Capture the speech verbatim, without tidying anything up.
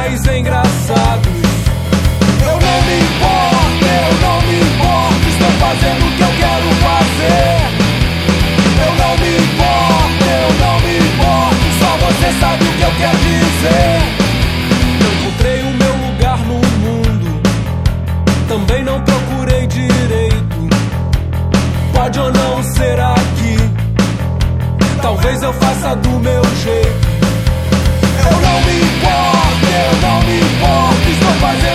mais engraçados. Eu não me importo, eu não me importo, estou fazendo o que eu quero fazer. Eu não me importo, eu não me importo, só você sabe o que eu quero dizer. Eu encontrei o meu lugar no mundo, também não procurei direito. Pode ou não ser aqui, talvez eu faça do meu jeito. Eu não me importo, eu não me importo, estou fazendo